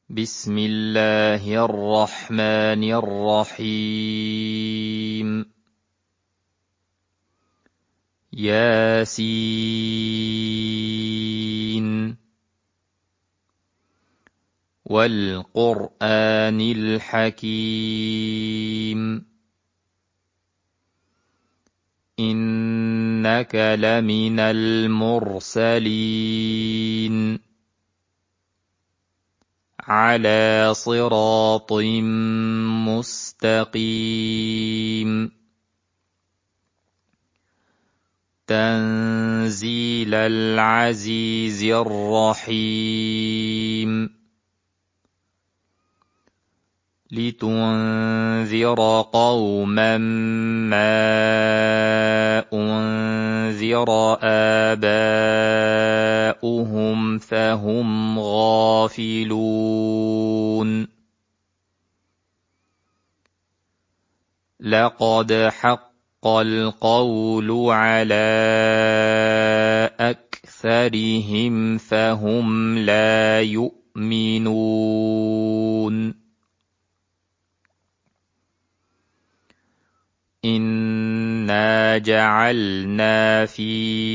بسم الله الرحمن الرحيم ياسين والقرآن الحكيم إنك لمن المرسلين على صراط مستقيم تنزيل العزيز الرحيم لتنذر قوما ما أنذر آباؤهم فهم غافلون لقد حق القول على أكثرهم فهم لا يؤمنون إنا جعلنا في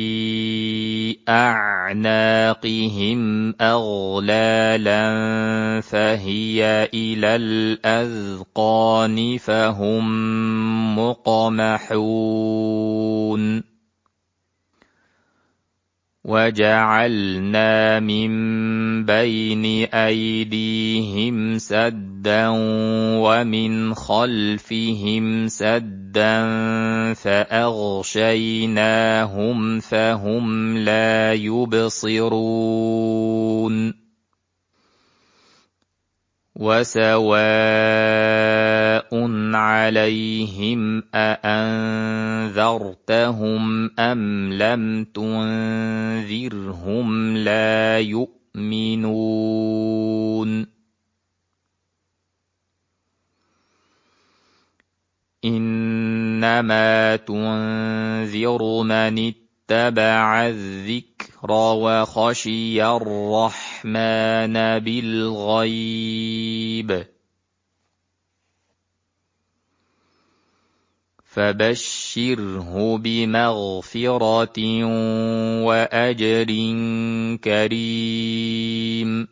أعناقهم أغلالا فهي إلى الأذقان فهم مقمحون وجعلنا من بين أيديهم سدا ومن خلفهم سدا فأغشيناهم فهم لا يبصرون وسواء عليهم أأنذرتهم أم لم تنذرهم لا يؤمنون إنما تنذر من اتبع الذكر وخشي الرحمن بالغيب فبشره بمغفرة وأجر كريم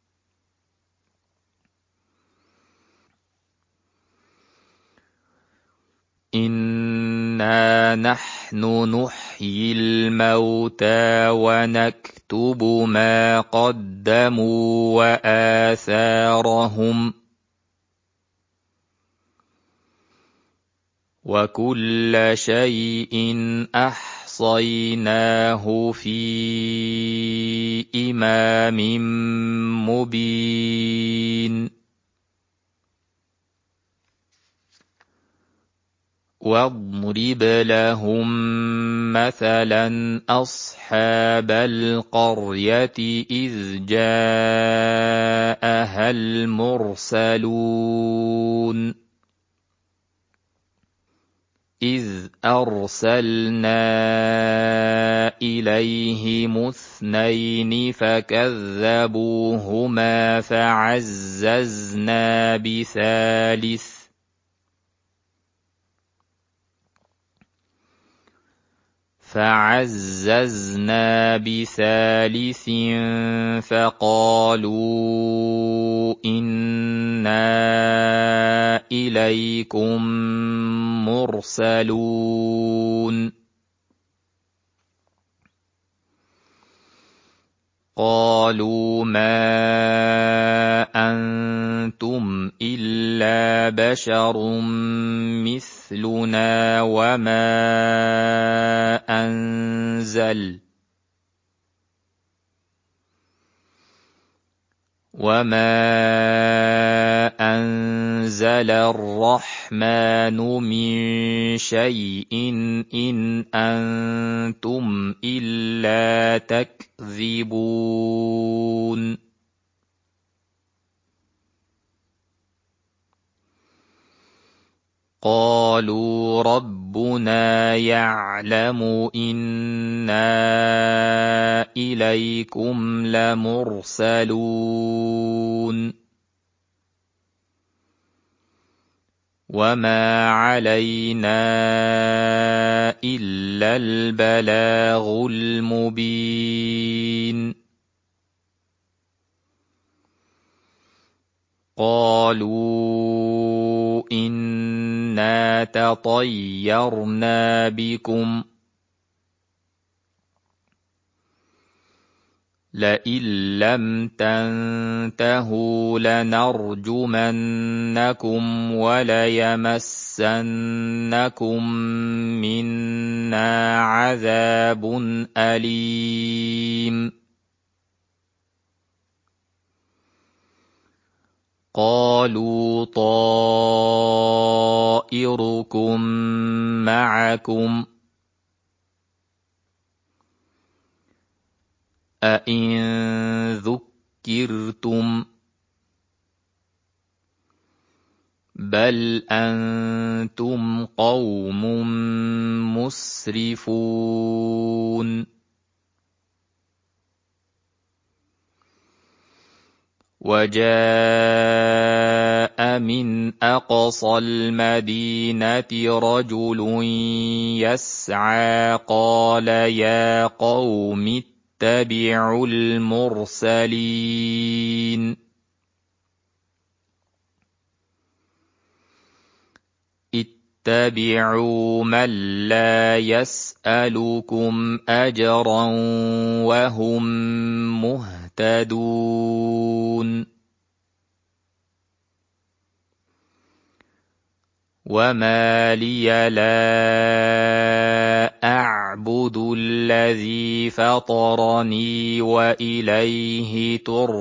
إنا نحن نحيي الموتى ونكتب ما قدموا وآثارهم وكل شيء أحصيناه في إمام مبين واضرب لهم مثلا أصحاب القرية إذ جاءها المرسلون إذ أرسلنا إليهم اثنين فكذبوهما فعززنا بثالث فقالوا إنا إليكم مرسلون قالوا ما أنتم إلا بشر مثلنا وما أنزل الرحمن من شيء إن أنتم إلا تكذبون قالوا ربنا يعلم إنا إليكم لمرسلون وما علينا إلا البلاغ المبين قالوا إنا تطيرنا بكم لئن لم تنتهوا لنرجمنكم وليمسنكم منا عذاب أليم قالوا طائركم معكم أئن ذكرتم بل أنتم قوم مسرفون وجاء من أقصى المدينة رجل يسعى قال يا قوم اتبعوا المرسلين اتبعوا من لا يسألكم أجرا وهم مهتدون وما لي لا أعبد الذي فطرني وإليه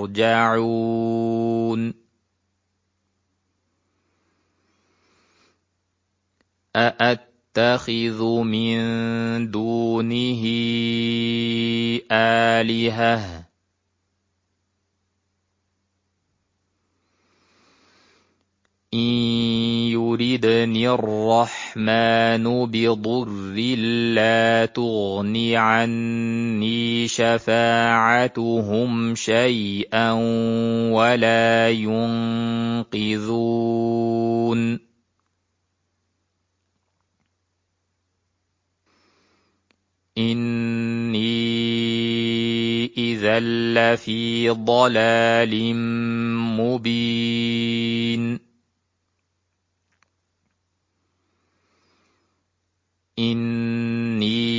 ترجعون أأتخذ من دونه آلهة إن يردني الرحمن بضر لا تغن عني شفاعتهم شيئا ولا ينقذون إني إذا لفي ضلال مبين إني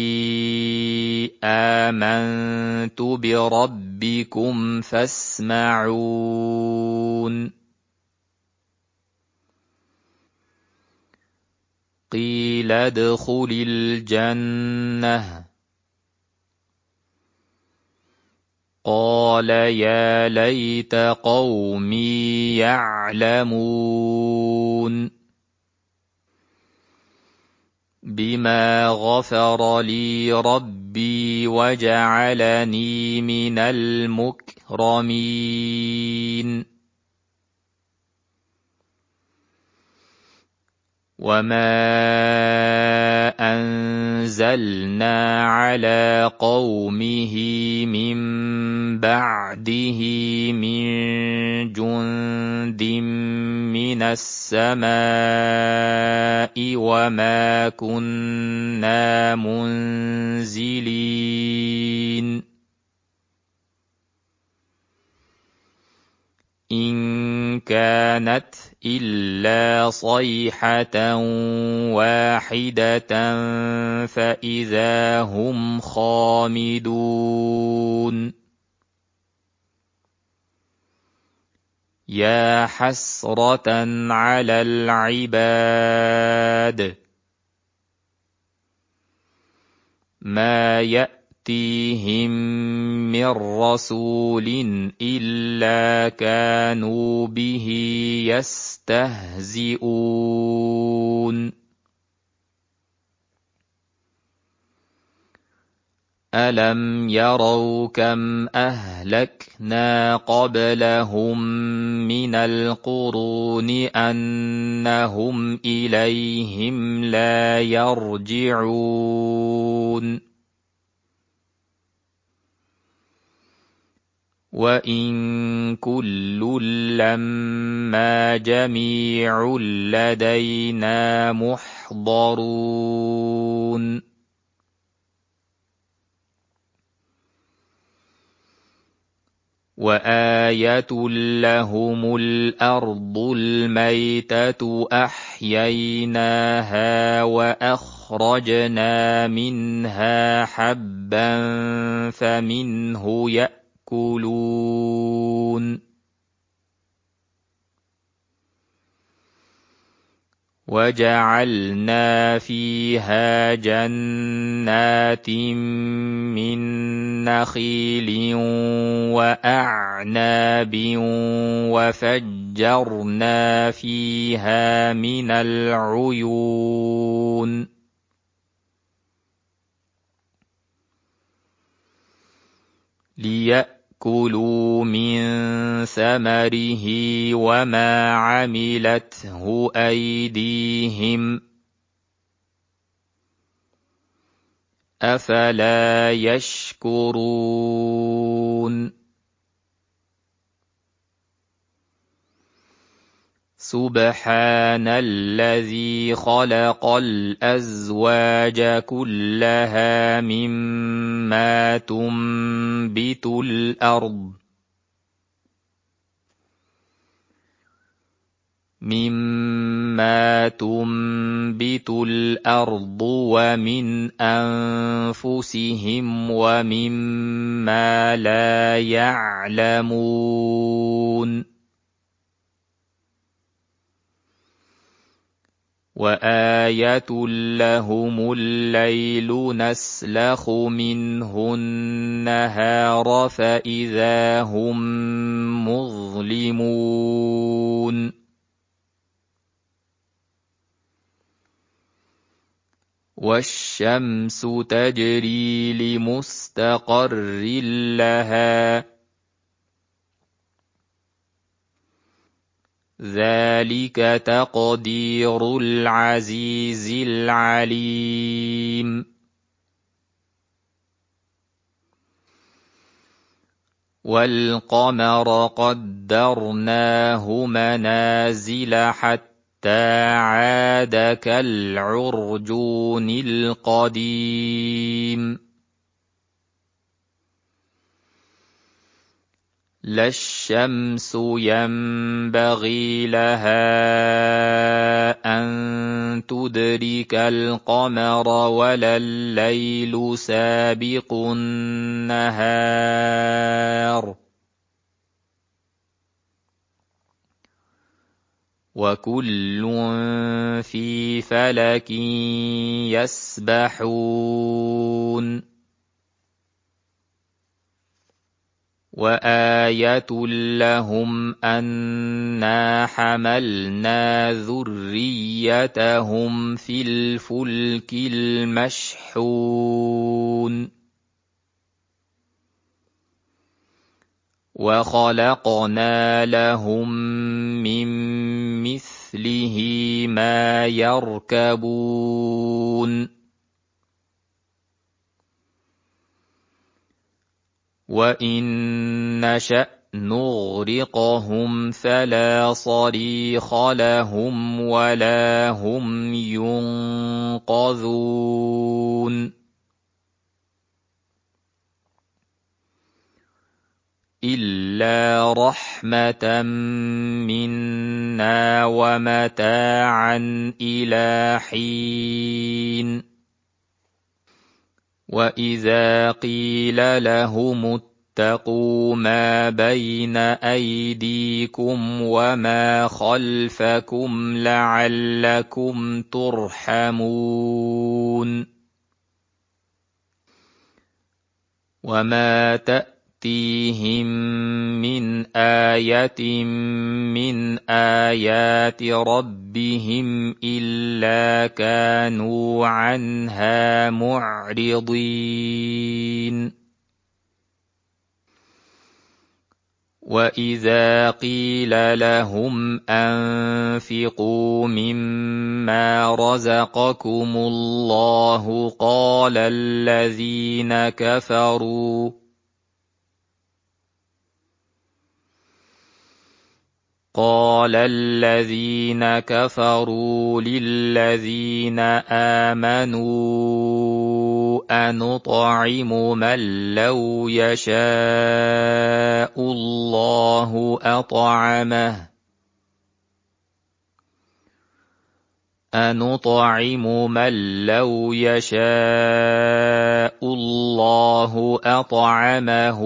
آمنت بربكم فاسمعون قيل ادخل الجنة قال يا ليت قومي يعلمون بما غفر لي ربي وجعلني من المكرمين وما أنزلنا على قومه من بعده من جند من السماء وما كنا منزلين إن كانت إلا صيحة واحدة فإذا هم خامدون يا حسرة على العباد ما يأتيهم من رسول إلا كانوا به يستهزئون ألم يروا كم أهلكنا قبلهم من القرون أنهم إليهم لا يرجعون وإن كل لما إِنَّمَا جَمِيعٌ لَدَيْنَا مُحْضَرُونَ وَآيَةٌ لَهُمُ الْأَرْضُ الْمَيْتَةُ أَحْيَيْنَاهَا وَأَخْرَجْنَا مِنْهَا حَبًّا فَمِنْهُ يَأْكُلُونَ وَجَعَلْنَا فِيهَا جَنَّاتٍ مِّن نَّخِيلٍ وَأَعْنَابٍ وَفَجَّرْنَا فِيهَا مِنَ الْعُيُونِ لِيَأْكُلُوا مِن ثَمَرِهِ وَمَا عَمِلَتْهُ أَيْدِيهِمْ أَفَلَا يَشْكُرُونَ سُبْحَانَ الَّذِي خَلَقَ الْأَزْوَاجَ كُلَّهَا مِمَّا تُنبِتُ الْأَرْضُ وَمِنْ أَنفُسِهِمْ وَمِمَّا لَا يَعْلَمُونَ وَآيَةٌ لَهُمُ اللَّيْلُ نَسْلَخُ مِنْهُ النَّهَارَ فَإِذَا هُمْ مُظْلِمُونَ وَالشَّمْسُ تَجْرِي لِمُسْتَقَرٍّ لَهَا ذَلِكَ تَقْدِيرُ الْعَزِيزِ الْعَلِيمِ وَالْقَمَرَ قَدَّرْنَاهُ مَنَازِلَ حَتَّىٰ عَادَ كَالْعُرْجُونِ الْقَدِيمِ لَا الشَّمْسُ يَنبَغِي لَهَا أَن تُدْرِكَ الْقَمَرَ وَلَا اللَّيْلُ سَابِقُ النَّهَارِ وَكُلٌّ فِي فَلَكٍ يَسْبَحُونَ وَآيَةٌ لَهُمْ أَنَّا حَمَلْنَا ذُرِّيَّتَهُمْ فِي الْفُلْكِ الْمَشْحُونِ وَخَلَقْنَا لَهُم مِّن مِّثْلِهِ مَا يَرْكَبُونَ وَإِن نَّشَأْ نُغْرِقْهُمْ فَلَا صَرِيخَ لَهُمْ وَلَا هُمْ يُنقَذُونَ إِلَّا رَحْمَةً مِّنَّا وَمَتَاعًا إِلَىٰ حِينٍ وَإِذَا قِيلَ لَهُمُ اتَّقُوا مَا بَيْنَ أَيْدِيكُمْ وَمَا خَلْفَكُمْ لَعَلَّكُمْ تُرْحَمُونَ وَمَا تَأْتِيهِم مِّنْ آيَةٍ مِّنْ آيَاتِ رَبِّهِمْ إِلَّا كَانُوا عَنْهَا مُعْرِضِينَ وَإِذَا قِيلَ لَهُمْ أَنفِقُوا مِمَّا رَزَقَكُمُ اللَّهُ قال الذين كفروا للذين آمنوا أنطعم من لو يشاء الله أطعمه أنطعم من لو يشاء الله أطعمه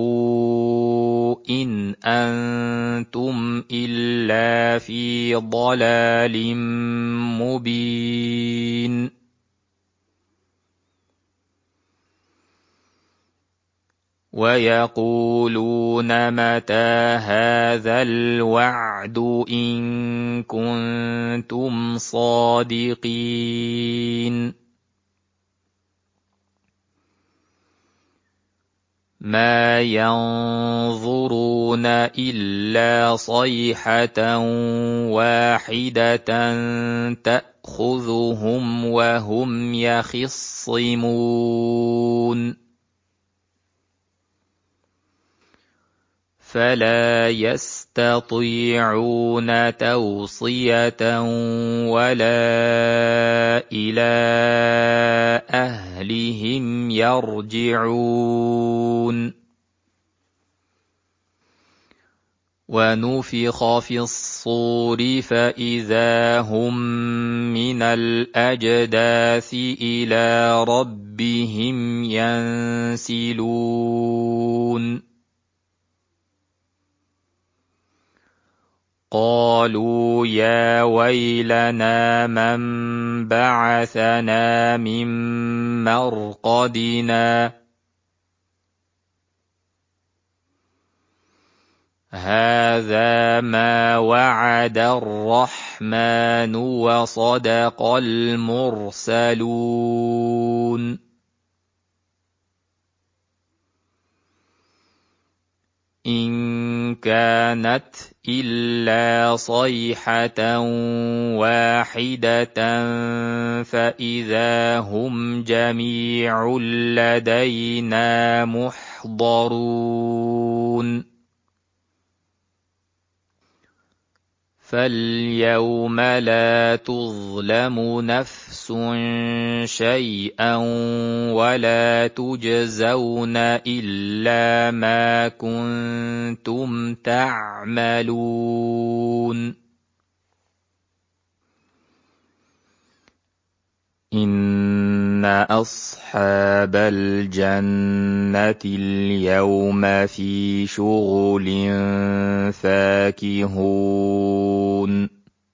إن أنتم إلا في ضلال مبين ويقولون متى هذا الوعد إن كنتم صادقين ما ينظرون إلا صيحة واحدة تأخذهم وهم يخصمون فلا يستطيعون توصية ولا إلى أهلهم يرجعون ونفخ في الصور فإذا هم من الأجداث إلى ربهم ينسلون قالوا يا ويلنا من بعثنا من مرقدنا هذا ما وعد الرحمن وصدق المرسلون إن كانت إلا صيحة واحدة فإذا هم جميع لدينا محضرون فاليوم لا تظلم نفس شيئا ولا تجزون إلا ما كنتم تعملون إن أصحاب الجنة اليوم في شغل فاكهون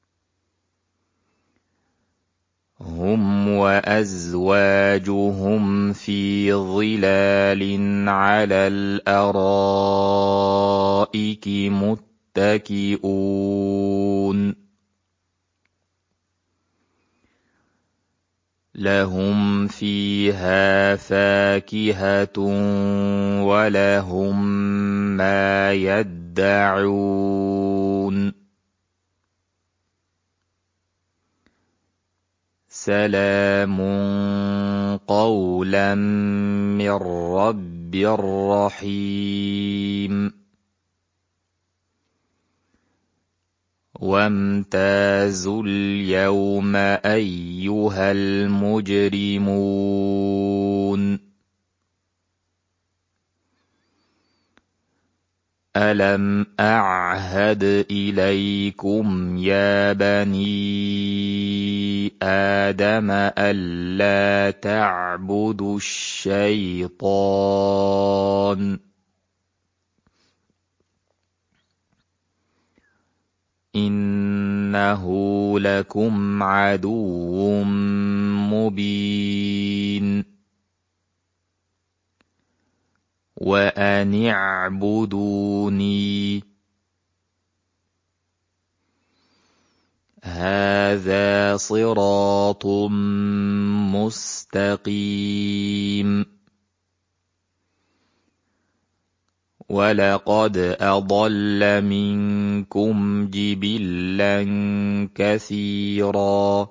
هم وأزواجهم في ظلال على الأرائك متكئون لهم فيها فاكهة ولهم ما يدعون سلام قولا من رب رحيم وامتازوا اليوم أيها المجرمون ألم أعهد إليكم يا بني آدم ألا تعبدوا الشيطان إنه لكم عدو مبين وأن اعبدوني هذا صراط مستقيم ولقد أضل منكم جبلا كثيرا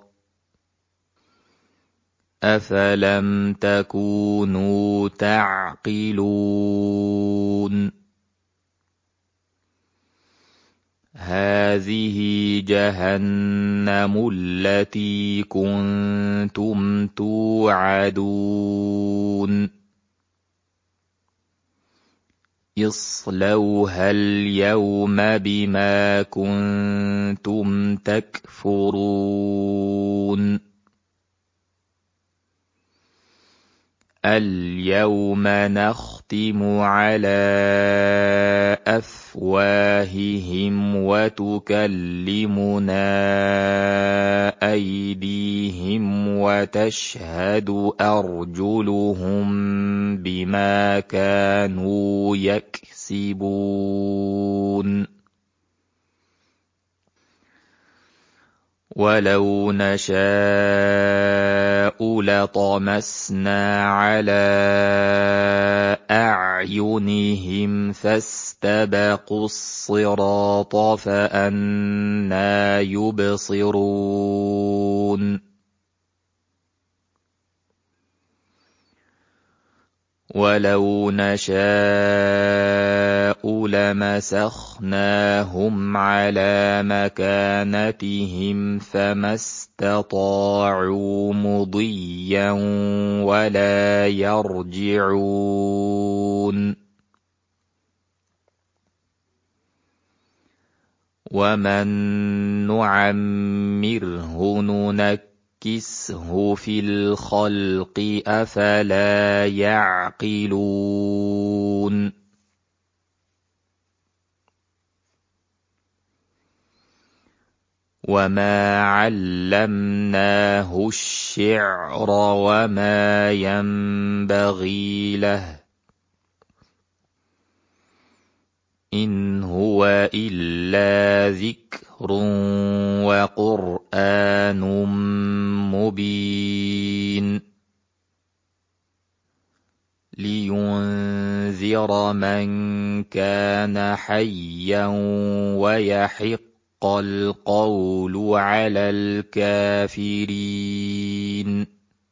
أفلم تكونوا تعقلون هَٰذِهِ جَهَنَّمُ الَّتِي كُنتُمْ تُوعَدُونَ اصْلَوْهَا الْيَوْمَ بِمَا كُنتُمْ تَكْفُرُونَ الْيَوْمَ نَخْتِمُ عَلَىٰ أَفْوَاهِهِمْ وَتُكَلِّمُنَا أَيْدِيهِمْ وَتَشْهَدُ أَرْجُلُهُم بِمَا كَانُوا يَكْسِبُونَ وَلَوْ نَشَاءُ لَطَمَسْنَا عَلَىٰ أَعْيُنِهِمْ فَاسْتَبَقُوا الصِّرَاطَ فَأَنَّىٰ يُبْصِرُونَ وَلَوْ نَشَاءُ لَمَسَخْنَاهُمْ عَلَىٰ مَكَانَتِهِمْ فَمَا اسْتَطَاعُوا مُضِيًّا وَلَا يَرْجِعُونَ وَمَن نُّعَمِّرْهُ نُنَكِّسْهُ فِي الْخَلْقِ ۖ أَفَلَا يَعْقِلُونَ وَمَا عَلَّمْنَاهُ الشِّعْرَ وَمَا يَنبَغِي لَهُ إِنْ هُوَ إِلَّا ذِكْرٌ وَقُرْآنٌ مُّبِينٌ لِيُنذِرَ مَن كَانَ حَيًّا وَيَحِقَّ الْقَوْلُ عَلَى الْكَافِرِينَ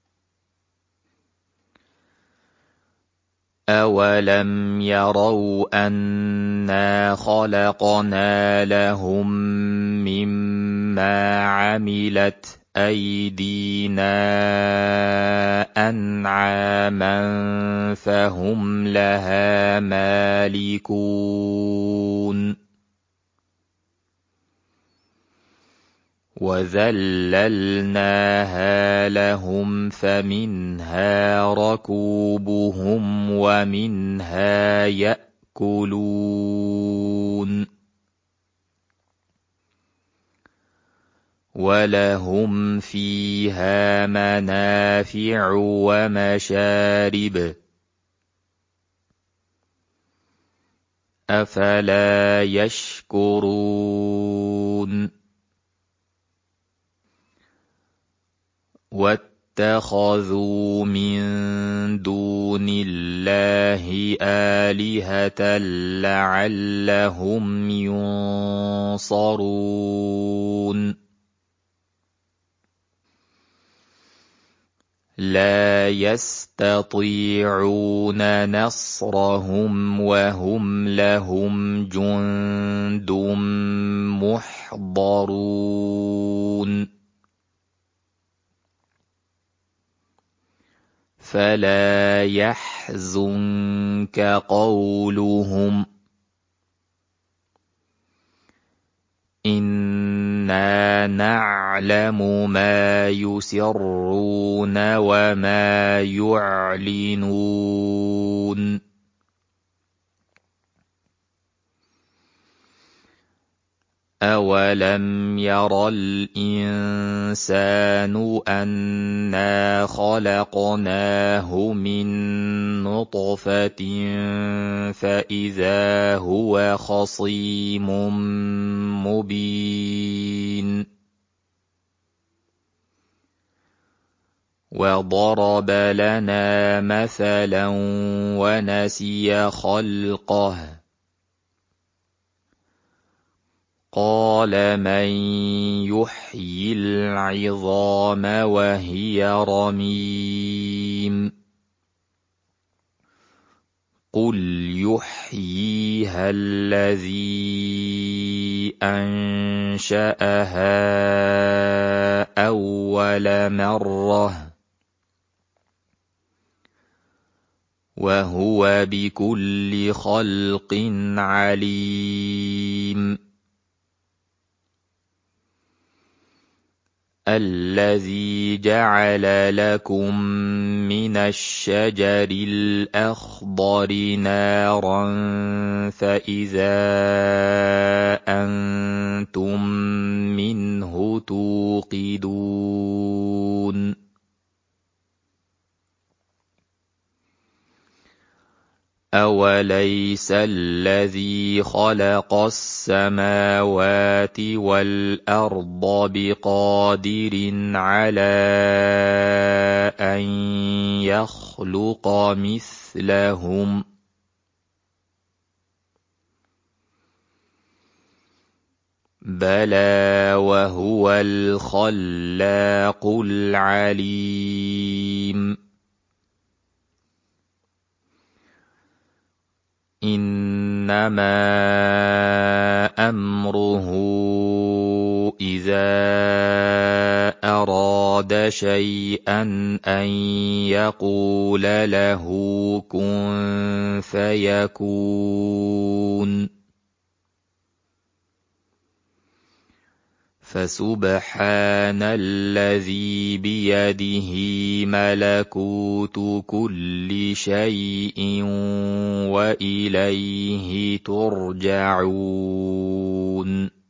أَوَلَمْ يَرَوْا أَنَّا خَلَقْنَا لَهُم مِّمَّا عَمِلَتْ أَيْدِينَا أَنْعَامًا فَهُمْ لَهَا مَالِكُونَ وَذَلَّلْنَاهَا لَهُمْ فَمِنْهَا رَكُوبُهُمْ وَمِنْهَا يَأْكُلُونَ وَلَهُمْ فِيهَا مَنَافِعُ وَمَشَارِبُ أَفَلَا يَشْكُرُونَ وَاتَّخَذُوا مِن دُونِ اللَّهِ آلِهَةً لَّعَلَّهُمْ يُنصَرُونَ لَا يَسْتَطِيعُونَ نَصْرَهُمْ وَهُمْ لَهُمْ جُندٌ مُّحْضَرُونَ فَلَا يَحْزُنكَ قَوْلُهُمْ إِنَّا نَعْلَمُ مَا يُسِرُّونَ وَمَا يُعْلِنُونَ أَوَلَمْ يَرَ الْإِنسَانُ أَنَّا خَلَقْنَاهُ مِن نُّطْفَةٍ فَإِذَا هُوَ خَصِيمٌ مُّبِينٌ وَضَرَبَ لَنَا مَثَلًا وَنَسِيَ خَلْقَهُ قَالَ مَن يُحْيِي الْعِظَامَ وَهِيَ رَمِيمٌ قُلْ يُحْيِيهَا الَّذِي أنشأها أول مرة وهو بكل خلق عليم الذي جعل لكم من الشجر الأخضر نارا فإذا أنتم منه توقدون أوليس الذي خلق السماوات والأرض بقادر على أن يخلق مثلهم بلى وهو الخلاق العليم إنما أمره إذا أراد شيئا أن يقول له كن فيكون فسبحان الذي بيده ملكوت كل شيء وإليه ترجعون